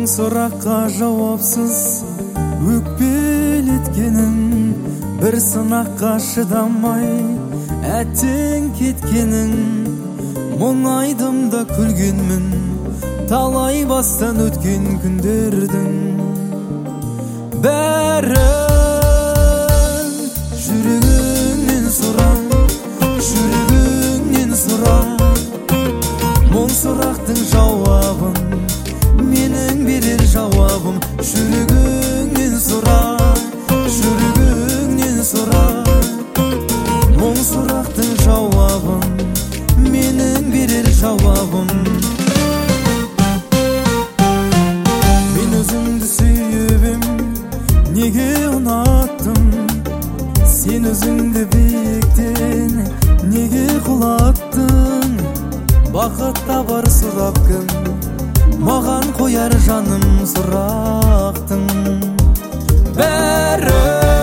сұраққа жауапсыз өкпелеткенің, бір сынаққа шыдамай әттең кеткенің. Мұңайдым да күлгенмін талай бастан өткен күндердің бәрін. Жүрегіңнен сұра, жүрегіңнен сұра, мұң сұрақтың жауабын менің берер жауабым. Жүрегіңнен сұра, жүрегіңнен сұра, мұң сұрақтың жауабын менің берер жауабым. Мен өзіңді сүйіп ем, неге ұнаттым? Сен өзіңді биіктен неге құлаттың? Бақыт табар сұрап кім? Маған қояр жаным сұрақтың бәрін.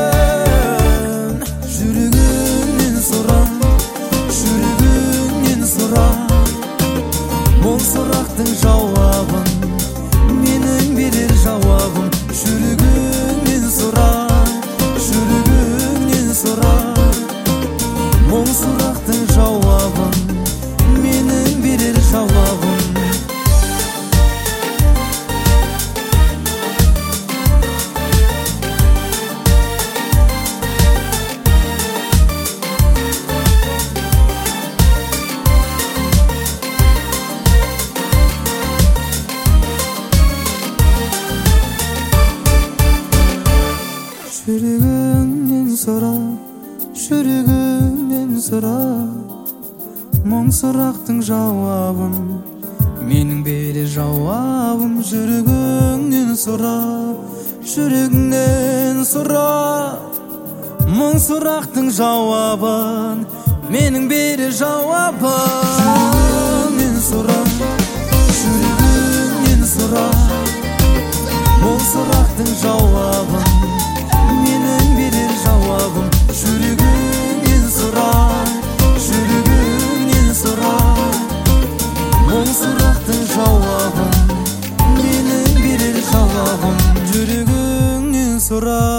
Жүрегіңнен сұра, жүрегіңнен сұра, мұң сұрақтың жауабын менің берер жауабым. Жүрегіңнен сұра, жүрегіңнен сұра, мұң сұрақтың жауабын менің берер жауабым. Жүрегіңнен сұра, жүрегіңнен сұра, мұң сұрақтың жауабын менің берер жауабым. Жүрегіңнен сұра, жүрегіңнен сұра, мұң сұрақтың жауабын менің берер жауабым. Жүрегіңнен сұра, жүрегіңнен сұра, мұң сұрақтың жауабын менің берер жауабым. Жүрегіңнен сұра, жүрегіңнен сұра, мұң сұрақтың жауабын менің берер жауабым. Жүрегіңнен сұра.